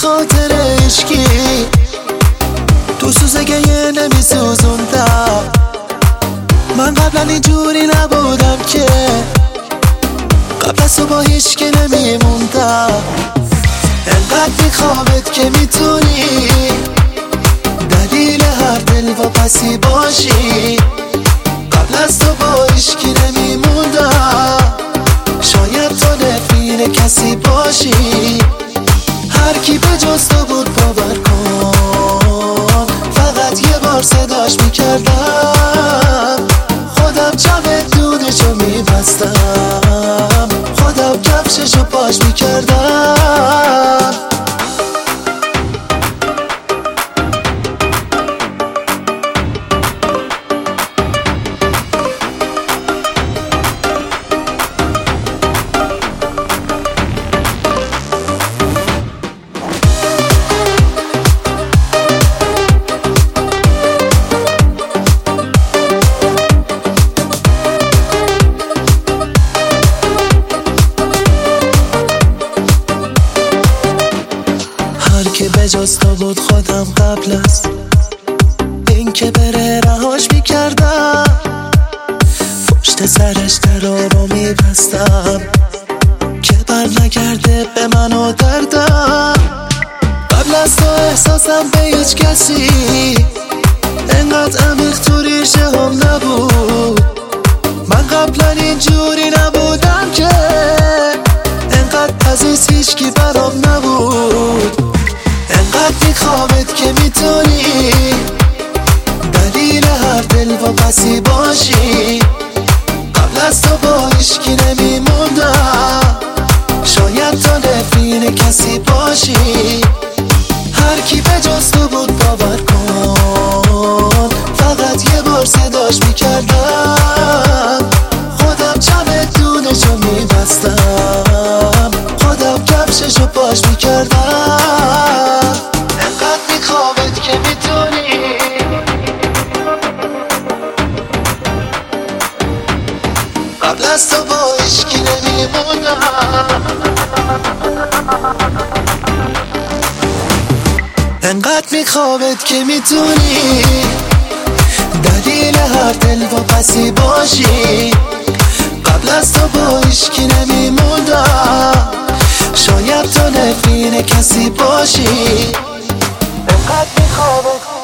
خاطر عشقی تو سوزگه نمی سوزوندم. من قبلا اینجوری نبودم که قبل از تو با هیچکی نمیموندم. انقدر میخوامت که میتونی دلیل هر دل و پسی باشی. قبل از تو با هیچکی نمیموندم. شاید تو نفرین کسی باشی. هر کی به جز تو بود باور کن، فقط یه بار صداش میکردم. خودم جمع دودشو میبستم، خودم کفششو پاش میکردم. که به جز تو بود خودم قبل از این که بره رهاش میکردم. پشت سرش درا رو میبستم که بر نگرده به من و دردم. قبل از تو احساسم به هیچ کسی انقدر عمیق تو ریشه هم نبود. من قبلا اینجوری نبودم که انقدر عزیز هیچکی برام نبود. انقدر میخوامت که میتونی دلیل هر دل و پسی باشی. قبل از تو با هیچکی نمیموندم. شاید تو نفرین کسی باشی. هر کی به جز تو بود باور کن، فقط یه بار صداش میکردم. خودم جمع دونشو میبستم، خودم کفششو پاش میکردم. که میتونی قبل از تو با عشقی نمیمونم. انقدر میخوامت که میتونی دلیل هر دل و پسی باشی. قبل از تو با عشقی نمیموندم. شاید تو نفرین کسی باشی. انقدر میخوامت